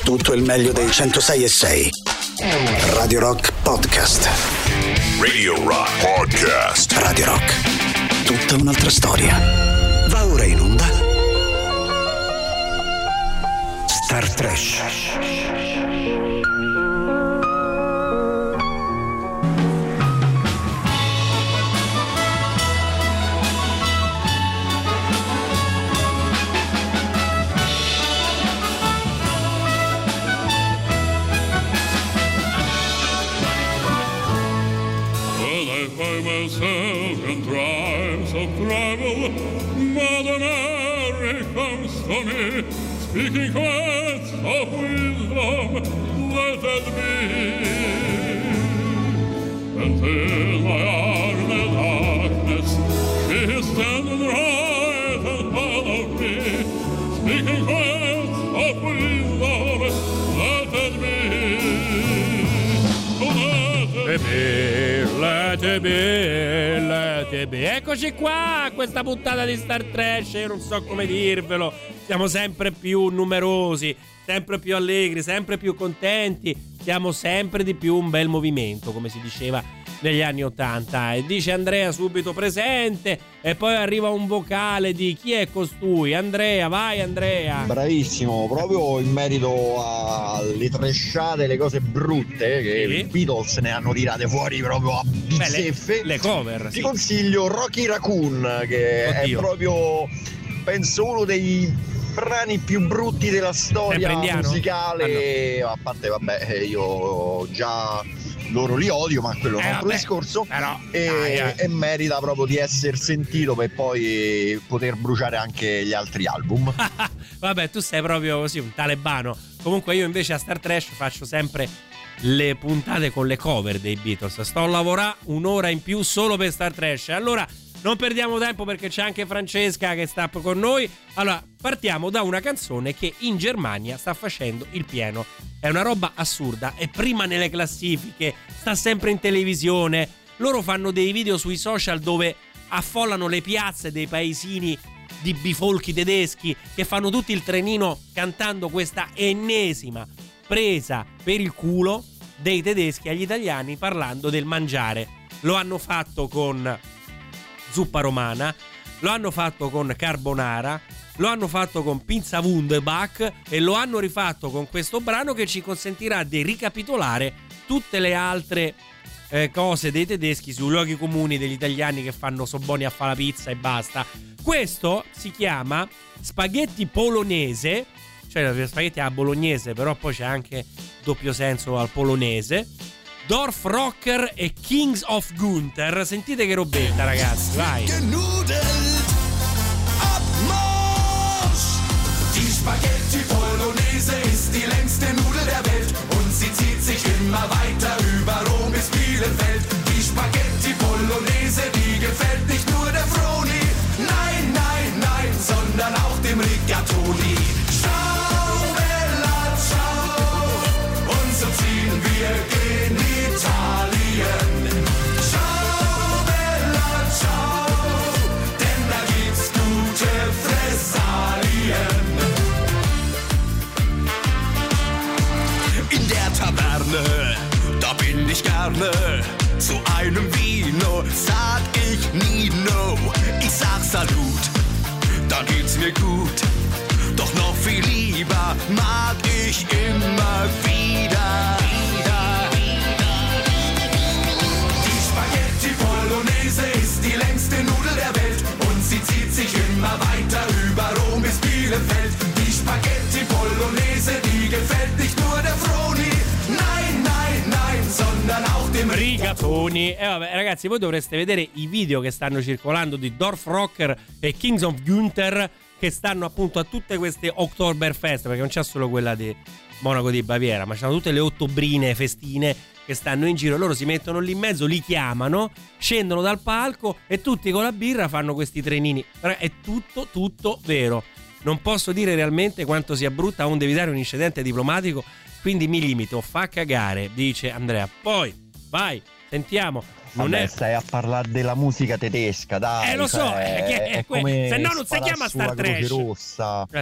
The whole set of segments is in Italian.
Tutto il meglio dei 106.6. Radio Rock Podcast. Radio Rock Podcast. Radio Rock. Tutta un'altra storia. Va ora in onda Star Trash. In tribes of travel, Mother Mary comes to me, speaking words of wisdom, let it be. Until my arm in darkness, she is standing right in front of me, speaking words of wisdom, let it be. Let it be, let it be. Eccoci qua, questa puntata di Star Trash. Io non so come dirvelo. Siamo sempre più numerosi, sempre più allegri, sempre più contenti. Siamo sempre di più un bel movimento, come si diceva negli anni '80. E dice Andrea subito presente. E poi arriva un vocale di chi è costui? Andrea, vai Andrea. Bravissimo, proprio in merito alle trashate, le cose brutte che i Beatles ne hanno tirate fuori proprio a bizzeffe. Le cover. Ti consiglio Rocky Raccoon, che è proprio, penso, uno dei brani più brutti della storia musicale. A parte, vabbè, io già loro li odio, ma quello è un altro discorso. E merita proprio di essere sentito per poi poter bruciare anche gli altri album. Vabbè, tu sei proprio così un talebano. Comunque io invece a Star Trash faccio sempre le puntate con le cover dei Beatles. Sto a lavorare un'ora in più solo per Star Trash. Allora non perdiamo tempo, perché c'è anche Francesca che sta con noi. Allora partiamo da una canzone che in Germania sta facendo il pieno. È una roba assurda, è prima nelle classifiche, sta sempre in televisione. Loro fanno dei video sui social dove affollano le piazze dei paesini di bifolchi tedeschi, che fanno tutti il trenino cantando questa ennesima presa per il culo dei tedeschi agli italiani parlando del mangiare. Lo hanno fatto con zuppa romana, lo hanno fatto con carbonara, lo hanno fatto con Pizza Wunderback e lo hanno rifatto con questo brano che ci consentirà di ricapitolare tutte le altre cose dei tedeschi sui luoghi comuni degli italiani che fanno so buoni a fare la pizza e basta. Questo si chiama spaghetti polonese, cioè spaghetti alla bolognese, però poi c'è anche doppio senso al polonese. Dorf Rocker e Kings of Gunther. Sentite che robetta, ragazzi, vai. Die Spaghetti Bolognese ist die längste Nudel der Welt und sie zieht sich immer weiter über Rom bis Bielefeld. Die Spaghetti Bolognese, die gefällt nicht nur der Froni, nein, nein, nein, sondern auch dem Rigatoni. Ciao, Bella, ciao, und so ziehen wir gen Italien. Ciao, Bella, ciao, denn da gibt's gute Fressalien. In der Taverne, da bin ich gerne. Zu einem Vino sag ich nie no. Ich sag Salut, dann geht's mir gut. Doch noch viel lieber mag ich immer wieder. Die Spaghetti Bolognese ist die längste Nudel der Welt und sie zieht sich immer weiter über Rom bis Bielefeld. Die Spaghetti Bolognese, die gefällt nicht nur der Froni, nein, nein, nein, sondern auch dem Rigatoni. E vabbè, ragazzi, voi dovreste vedere i video che stanno circolando di Dorf Rocker e Kings of Gunther, che stanno appunto a tutte queste Oktoberfest, perché non c'è solo quella di Monaco di Baviera, ma c'hanno tutte le ottobrine festine che stanno in giro. Loro si mettono lì in mezzo, li chiamano, scendono dal palco e tutti con la birra fanno questi trenini. È tutto vero. Non posso dire realmente quanto sia brutta, onde evitare un incidente diplomatico, quindi mi limito. Fa cagare, dice Andrea. Poi vai, sentiamo. Stai a parlare della musica tedesca, dai. Lo so, è come se no non si chiama Star Trash. Rossa.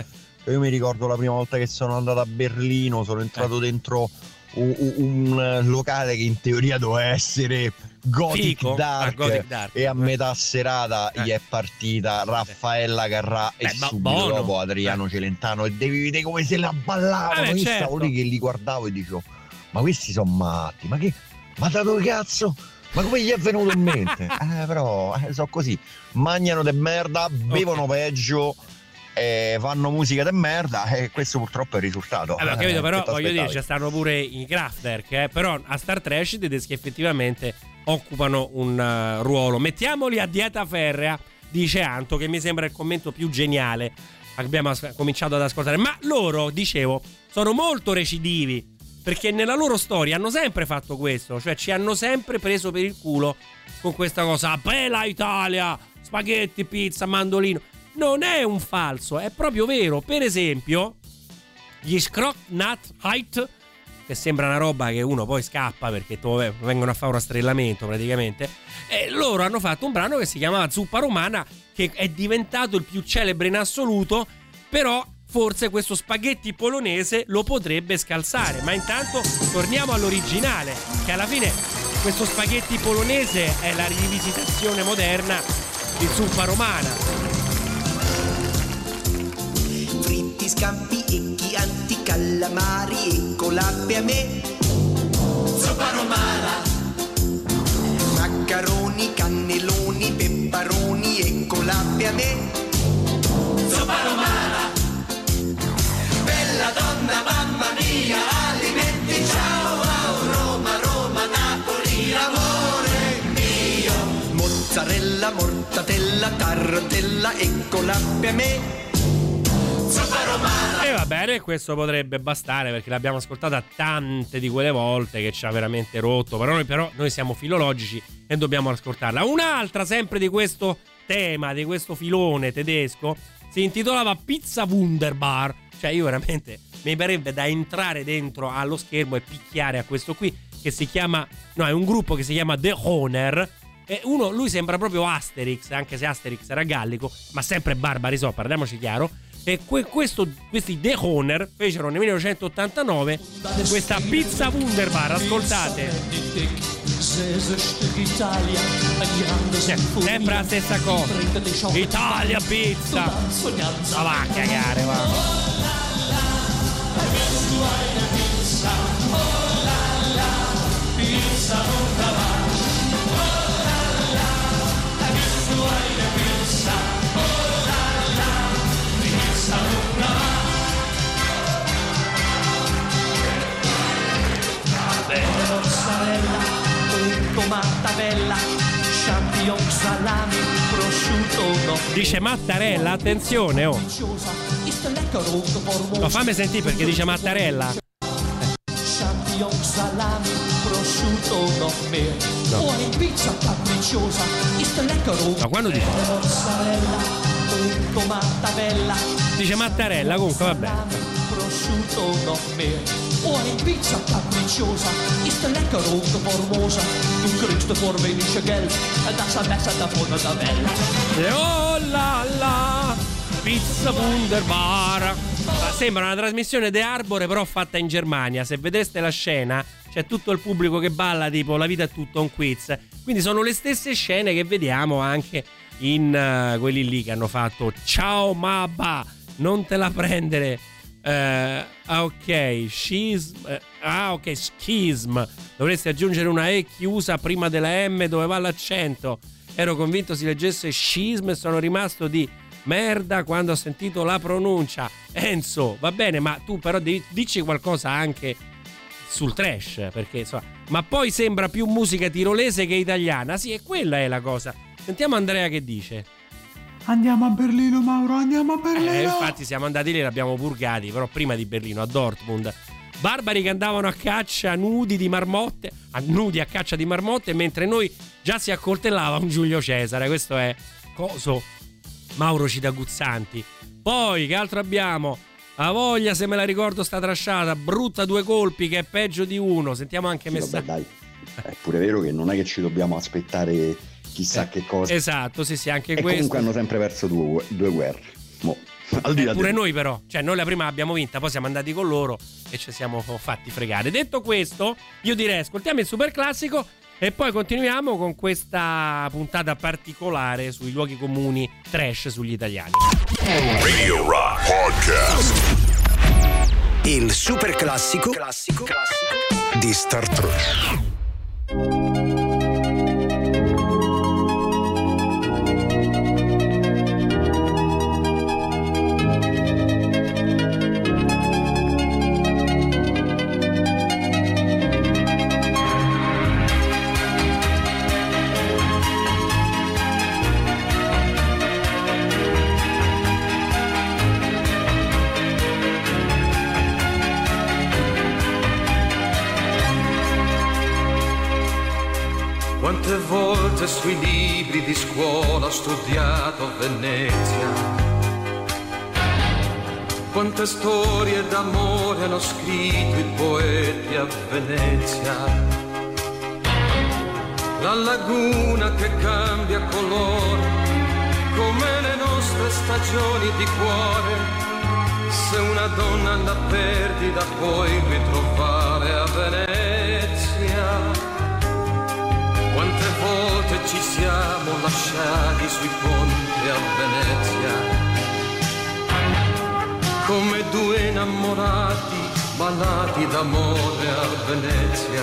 Io mi ricordo la prima volta che sono andato a Berlino, sono entrato dentro un locale che in teoria doveva essere Gothic Dark, e a metà serata gli è partita Raffaella Carrà e subito dopo Adriano Celentano, e devi vedere come se la ballavano. Io stavo lì che li guardavo e dicevo: ma questi sono matti, ma da dove cazzo? Ma come gli è venuto in mente? Però so così, mangiano de merda, bevono peggio, fanno musica de merda, e questo purtroppo è il risultato. Capito, però voglio dire, ci stanno pure i Kraftwerk, però a Star Trash i tedeschi effettivamente occupano un ruolo. Mettiamoli a dieta ferrea, dice Anto, che mi sembra il commento più geniale che abbiamo cominciato ad ascoltare. Ma loro, dicevo, sono molto recidivi, perché nella loro storia hanno sempre fatto questo, cioè ci hanno sempre preso per il culo con questa cosa: bella Italia, spaghetti, pizza, mandolino. Non è un falso, è proprio vero. Per esempio, gli Skrocknat, che sembra una roba che uno poi scappa perché vengono a fare un rastrellamento praticamente, e loro hanno fatto un brano che si chiamava Zuppa Romana, che è diventato il più celebre in assoluto, però forse questo spaghetti polonese lo potrebbe scalzare. Ma intanto torniamo all'originale, che alla fine questo spaghetti polonese è la rivisitazione moderna di Zuppa Romana. Fritti, scampi e chianti, calamari e colappe a me. Zuppa Romana. Maccaroni, cannelloni, pepparoni e colappe a me. Zuppa Romana. Bella donna, mamma mia, alimenti, ciao, Roma, Roma, Napoli, amore mio. Mozzarella, mortadella, tartella e colappe a me. E va bene, questo potrebbe bastare, perché l'abbiamo ascoltata tante di quelle volte che ci ha veramente rotto. Però noi siamo filologici e dobbiamo ascoltarla. Un'altra sempre di questo tema, di questo filone tedesco, si intitolava Pizza Wunderbar. Cioè io veramente mi parebbe da entrare dentro allo schermo e picchiare a questo qui, che si chiama, no, è un gruppo che si chiama The Honer. E lui sembra proprio Asterix, anche se Asterix era gallico, ma sempre barbari, parliamoci chiaro. E questi The Honer fecero nel 1989 questa Pizza Wunderbar. Ascoltate, sempre la stessa cosa, Italia pizza, ma va a cagare, va. Mozzarella, tomata bella, champignon, salami, prosciutto, no. Dice Mattarella, attenzione, oh. No, fammi sentire perché dice Mattarella. Champignon, salami, prosciutto, no, no. Pizza capricciosa, ma quando dice mozzarella, tomata bella, dice Mattarella, comunque va bene. Prosciutto, no, eine Pizza capricciosa, ist lecker und formosa. Du kriegst vor wenig Geld, das ist besser davon der Welt. Oh la la, Pizza Wunderbar. Sembra una trasmissione De Arbore però fatta in Germania. Se vedeste la scena, c'è tutto il pubblico che balla tipo La vita è tutto un quiz. Quindi sono le stesse scene che vediamo anche in quelli lì che hanno fatto Ciao Mabba, non te la prendere. Ok, schism. Dovresti aggiungere una E chiusa prima della M dove va l'accento. Ero convinto si leggesse schism e sono rimasto di merda quando ho sentito la pronuncia. Enzo, va bene, ma tu però dici qualcosa anche sul trash, perché insomma, ma poi sembra più musica tirolese che italiana. Sì, e quella è la cosa. Sentiamo Andrea che dice. Andiamo a Berlino, Mauro, andiamo a Berlino. Infatti siamo andati lì, l'abbiamo purgati, però prima di Berlino, a Dortmund. Barbari che andavano a caccia nudi a caccia di marmotte, mentre noi già si accoltellava un Giulio Cesare. Questo è coso Mauro Citaguzzanti. Poi che altro abbiamo? A voglia, se me la ricordo sta trasciata, brutta due colpi che è peggio di uno. Sentiamo anche messaggio. Dai, è pure vero che non è che ci dobbiamo aspettare chissà che cosa. Esatto, sì, anche e questo. Comunque hanno sempre perso due guerre. Al di là pure noi però, cioè noi la prima l'abbiamo vinta, poi siamo andati con loro e ci siamo fatti fregare. Detto questo, io direi ascoltiamo il super classico e poi continuiamo con questa puntata particolare sui luoghi comuni trash sugli italiani. Radio Rock Podcast. Il super classico di Star Trek. Quante volte sui libri di scuola ho studiato Venezia, quante storie d'amore hanno scritto i poeti a Venezia, la laguna che cambia colore come le nostre stagioni di cuore, se una donna la perdi da puoi ritrovare a Venezia. Quante volte ci siamo lasciati sui ponti a Venezia, come due innamorati malati d'amore a Venezia.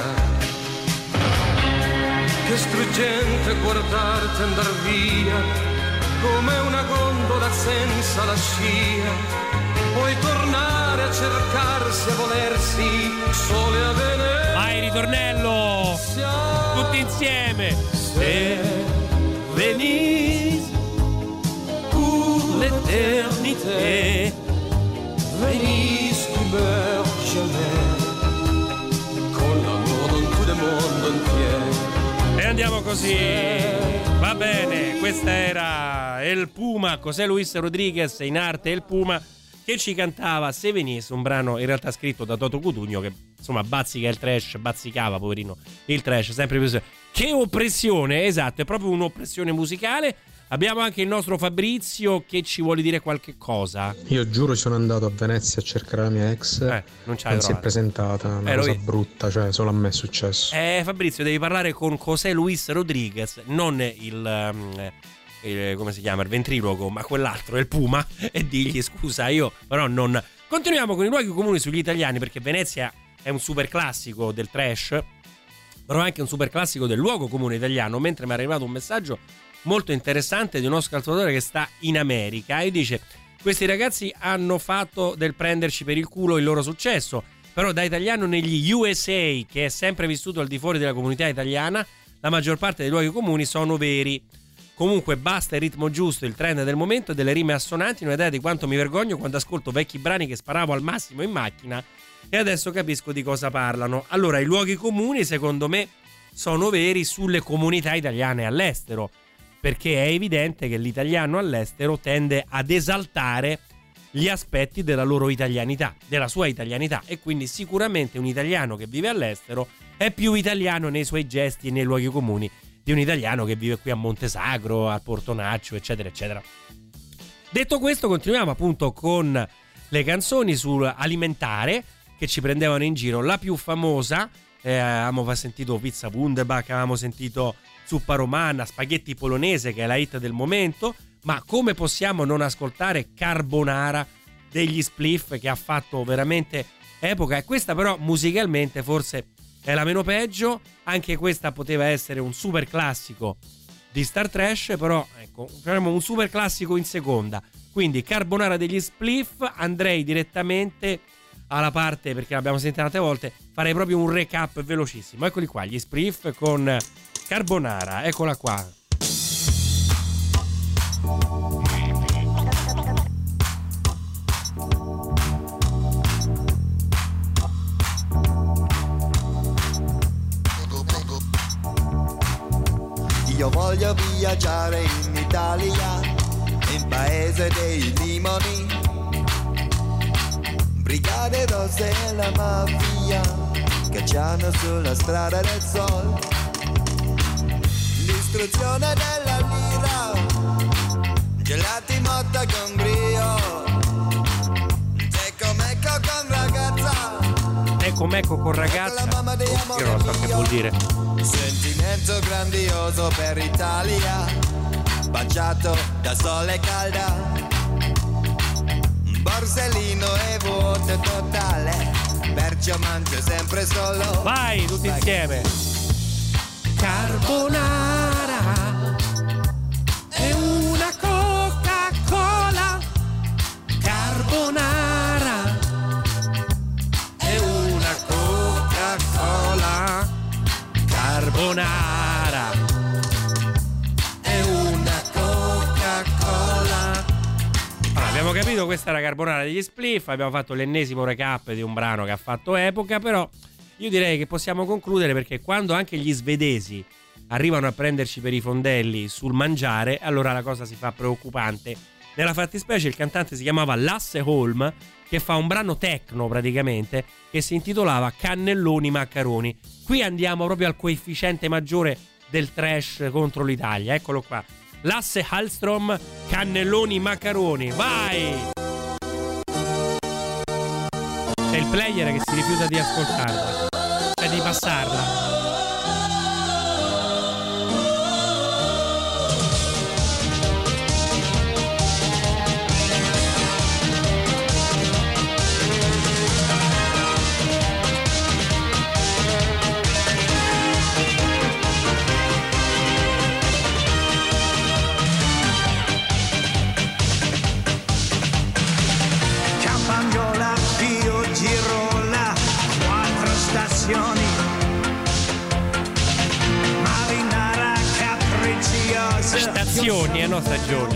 Che struggente guardarti andar via, come una gondola senza la scia. Puoi tornare a cercarsi, a volersi sole a Venezia. Vai, ritornello! Tutti insieme! Se venisse pour l'éternité, Venise qui meurt jamais, con l'amour dans tout le monde entier. E andiamo così. Va bene, questa era El Puma, José Luis Rodríguez, in arte El Puma, che ci cantava Se venisse, un brano in realtà scritto da Toto Cutugno, che insomma bazzica il trash, bazzicava, poverino, il trash, sempre più. Che oppressione, esatto, è proprio un'oppressione musicale. Abbiamo anche il nostro Fabrizio che ci vuole dire qualche cosa. Io giuro sono andato a Venezia a cercare la mia ex, non si è presentata, una cosa brutta, cioè solo a me è successo. Fabrizio, devi parlare con José Luis Rodríguez, non il come si chiama, il ventriloquo, ma quell'altro, il Puma, e digli scusa, io però non. Continuiamo con i luoghi comuni sugli italiani, perché Venezia è un super classico del trash, però è anche un super classico del luogo comune italiano, mentre mi è arrivato un messaggio molto interessante di uno ascoltatore che sta in America e dice: questi ragazzi hanno fatto del prenderci per il culo il loro successo, però da italiano negli USA, che è sempre vissuto al di fuori della comunità italiana, la maggior parte dei luoghi comuni sono veri. Comunque basta il ritmo giusto, il trend del momento e delle rime assonanti, un'idea di quanto mi vergogno quando ascolto vecchi brani che sparavo al massimo in macchina e adesso capisco di cosa parlano. Allora, i luoghi comuni secondo me sono veri sulle comunità italiane all'estero, perché è evidente che l'italiano all'estero tende ad esaltare gli aspetti della loro italianità, della sua italianità, e quindi sicuramente un italiano che vive all'estero è più italiano nei suoi gesti e nei luoghi comuni di un italiano che vive qui a Montesagro, a Portonaccio, eccetera, eccetera. Detto questo, continuiamo appunto con le canzoni sull'alimentare che ci prendevano in giro. La più famosa, avevamo sentito Pizza Wunderback, avevamo sentito Zuppa Romana, Spaghetti Polonese, che è la hit del momento, ma come possiamo non ascoltare Carbonara degli Spliff, che ha fatto veramente epoca, e questa però musicalmente forse è la meno peggio. Anche questa poteva essere un super classico di Star Trash, però ecco, faremo un super classico in seconda. Quindi Carbonara degli Spliff, andrei direttamente alla parte, perché l'abbiamo sentita tante volte, farei proprio un recap velocissimo. Eccoli qua, gli Spliff con Carbonara, eccola qua. Io voglio viaggiare in Italia, in paese dei limoni, brigate rosse e la mafia cacciano sulla strada del sol, l'istruzione della lira, gelati motta con brio, Ecco Mecco con ragazza, io non so che vuol dire. Sentimento grandioso per Italia, baciato da sole calda, borsellino e vuoto totale, perciò mangio sempre solo. Vai, tutti insieme. Carbonara è una Coca-Cola. Carbonara è una Coca-Cola. Carbonara è una Coca-Cola. Allora, abbiamo capito, questa è la carbonara degli Spliff. Abbiamo fatto l'ennesimo recap di un brano che ha fatto epoca, però io direi che possiamo concludere, perché quando anche gli svedesi arrivano a prenderci per i fondelli sul mangiare, allora la cosa si fa preoccupante. Nella fattispecie il cantante si chiamava Lasse Holm, che fa un brano techno praticamente che si intitolava Cannelloni Maccaroni. Qui andiamo proprio al coefficiente maggiore del trash contro l'Italia. Eccolo qua, Lasse Hallström, Cannelloni Maccaroni. Vai! C'è il player che si rifiuta di ascoltarla, cioè di passarla. Stazioni e non stagioni.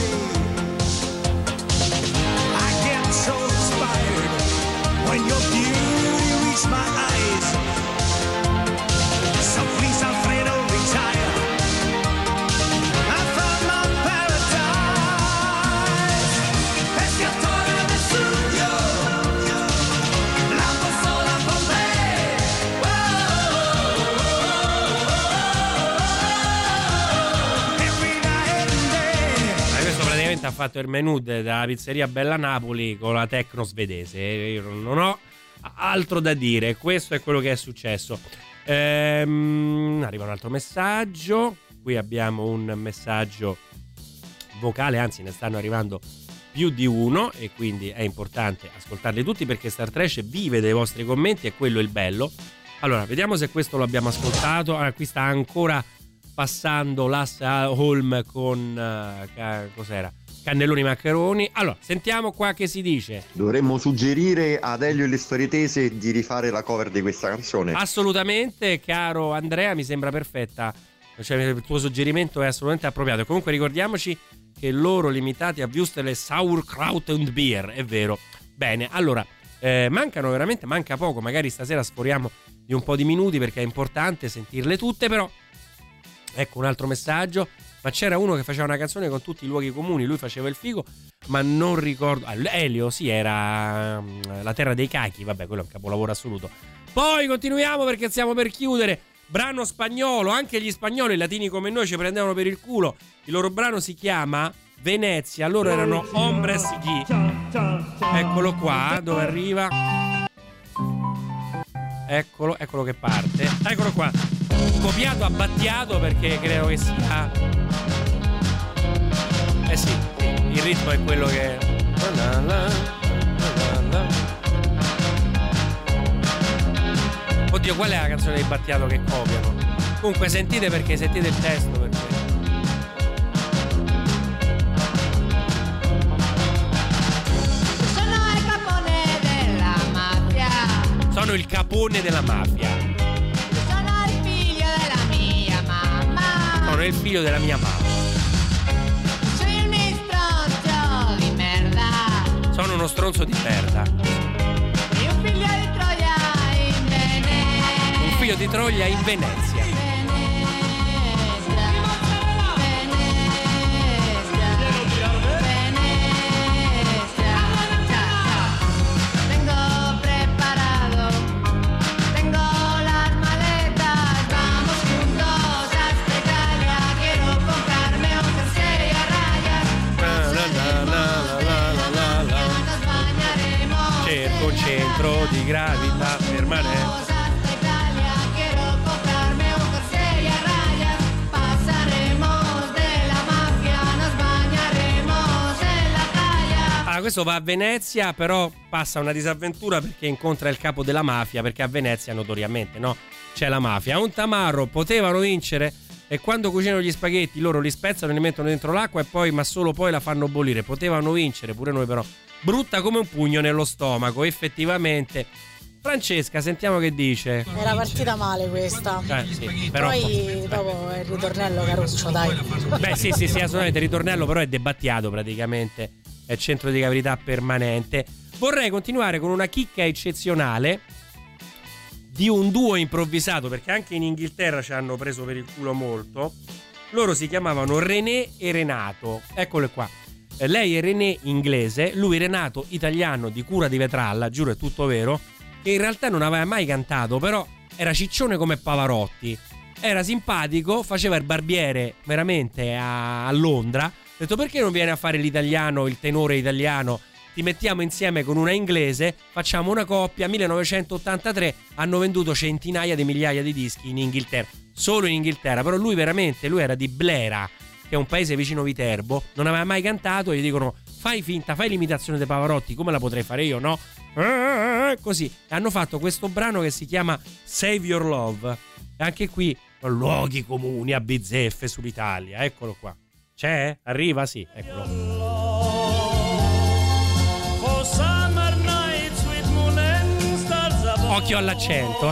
Ha fatto il menù della pizzeria Bella Napoli con la techno svedese. Io non ho altro da dire, questo è quello che è successo. Arriva un altro messaggio. Qui abbiamo un messaggio vocale, anzi ne stanno arrivando più di uno, e quindi è importante ascoltarli tutti, perché Star Trash vive dei vostri commenti e quello è il bello. Allora, vediamo se questo lo abbiamo ascoltato. Allora, qui sta ancora passando Lasse Holm con cos'era? Cannelloni Maccaroni. Allora, sentiamo qua che si dice. Dovremmo suggerire ad Elio e le storie tese di rifare la cover di questa canzone. Assolutamente, caro Andrea, mi sembra perfetta. Cioè, il tuo suggerimento è assolutamente appropriato. Comunque ricordiamoci che loro limitati a Würstel, Sauerkraut und Bier, è vero. Bene, allora, manca poco. Magari stasera sforiamo di un po' di minuti, perché è importante sentirle tutte, però. Ecco un altro messaggio. Ma c'era uno che faceva una canzone con tutti i luoghi comuni, lui faceva il figo, ma non ricordo. Elio, sì, era La terra dei cachi, vabbè, quello è un capolavoro assoluto. Poi continuiamo, perché stiamo per chiudere. Brano spagnolo, anche gli spagnoli, i latini come noi, ci prendevano per il culo. Il loro brano si chiama Venezia, loro erano Hombres G. Eccolo qua, dove arriva. Eccolo che parte. Eccolo qua. Copiato a Battiato, perché credo che sia. Sì, il ritmo è quello che. Oddio, qual è la canzone di Battiato che copiano? Comunque sentite, perché sentite il testo, perché. Sono il capone della mafia. Sono il capone della mafia. Sono il figlio della mia mamma. Sono il figlio della mia mamma. Sono uno stronzo di merda. E un figlio di Troia in Venezia. Un figlio di Troia in Venezia. Tengo preparado, tengo las maletas, vamos juntos hasta Italia. Quiero comprarme un jersey a rayas. Cerco un centro di gravità. verità permanente. Questo va a Venezia, però passa una disavventura perché incontra il capo della mafia, perché a Venezia notoriamente, no, c'è la mafia. Un tamarro, potevano vincere, e quando cucinano gli spaghetti loro li spezzano, li mettono dentro l'acqua e poi, ma solo poi la fanno bollire. Potevano vincere pure noi, però brutta come un pugno nello stomaco, effettivamente. Francesca, sentiamo che dice. Era partita male questa. Sì, però poi dopo è il ritornello caruccio, dai. Beh sì, assolutamente, il ritornello però è debattiato praticamente. È centro di gravità permanente. Vorrei continuare con una chicca eccezionale di un duo improvvisato, perché anche in Inghilterra ci hanno preso per il culo molto. Loro si chiamavano René e Renato. Eccole qua. Lei è René inglese, lui Renato italiano di Cura di Vetralla, giuro è tutto vero, che in realtà non aveva mai cantato, però era ciccione come Pavarotti. Era simpatico, faceva il barbiere veramente a Londra. Ho detto, perché non viene a fare l'italiano, il tenore italiano? Ti mettiamo insieme con una inglese, facciamo una coppia. 1983 hanno venduto centinaia di migliaia di dischi in Inghilterra, solo in Inghilterra. Però lui era di Blera, che è un paese vicino Viterbo, non aveva mai cantato, e gli dicono fai finta, fai l'imitazione dei Pavarotti, come la potrei fare io, no? Così, e hanno fatto questo brano che si chiama Save Your Love. E anche qui luoghi comuni a bizzeffe sull'Italia, eccolo qua. C'è? Arriva? Sì, eccolo. Occhio all'accento,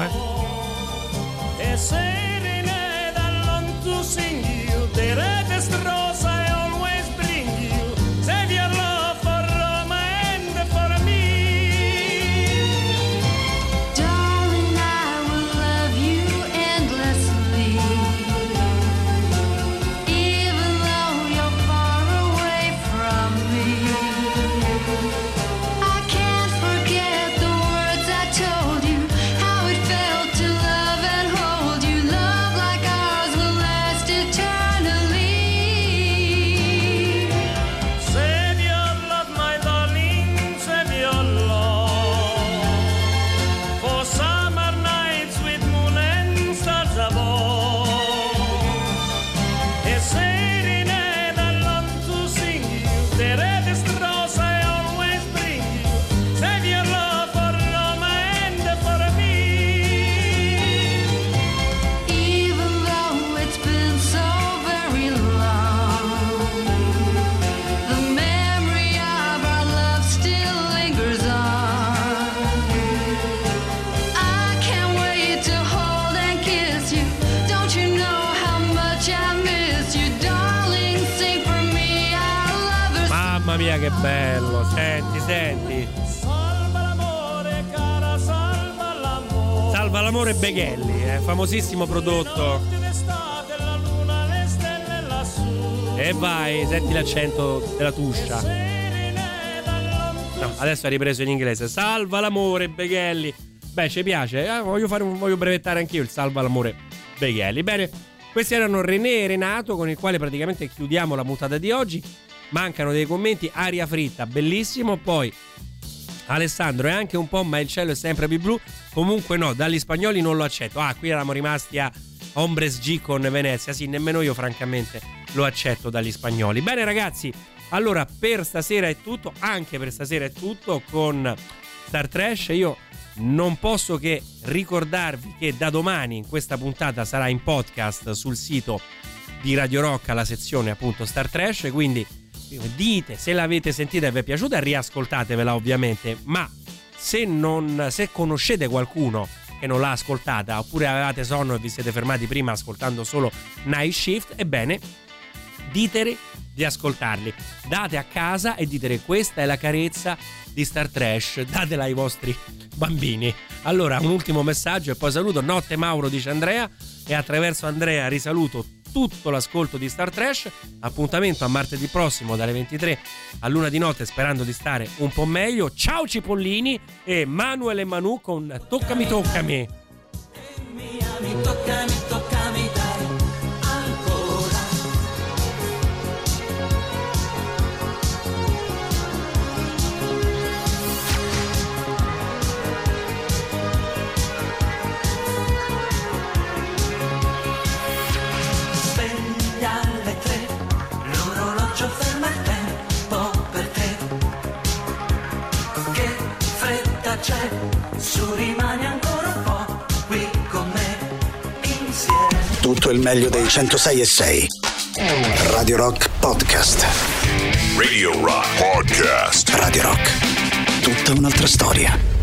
mia, che bello. Senti. Salva l'amore Beghelli, famosissimo prodotto. E vai, senti l'accento della tuscia. No, adesso ha ripreso in inglese. Salva l'amore Beghelli. Beh, ci piace. Voglio brevettare anch'io il Salva l'amore Beghelli. Bene, questi erano René e Renato, con il quale praticamente chiudiamo la puntata di oggi. Mancano dei commenti. Aria fritta, bellissimo. Poi Alessandro è anche un po' ma il cielo è sempre più blu. Comunque no, dagli spagnoli non lo accetto. Qui eravamo rimasti a Hombres G con Venezia. Sì, nemmeno io francamente lo accetto dagli spagnoli. Bene ragazzi, allora per stasera è tutto. Anche per stasera è tutto con Star Trash. Io non posso che ricordarvi che da domani in questa puntata sarà in podcast sul sito di Radio Rock la sezione appunto Star Trash, quindi dite se l'avete sentita e vi è piaciuta, riascoltatevela ovviamente, ma se conoscete qualcuno che non l'ha ascoltata oppure avevate sonno e vi siete fermati prima ascoltando solo Night Shift, ebbene ditere di ascoltarli, date a casa e ditere questa è la carezza di Star Trash, datela ai vostri bambini. Allora un ultimo messaggio e poi saluto. Notte Mauro, dice Andrea, e attraverso Andrea risaluto tutto l'ascolto di Star Trash. Appuntamento a martedì prossimo dalle 23 all'1 di notte, sperando di stare un po' meglio. Ciao Cipollini e Manuel e Manu con Toccami Toccami. Toccami dai ancora. c'è, su rimani ancora un po' qui con me, insieme. Tutto il meglio dei 106.6. Radio Rock Podcast. Radio Rock Podcast. Radio Rock. Tutta un'altra storia.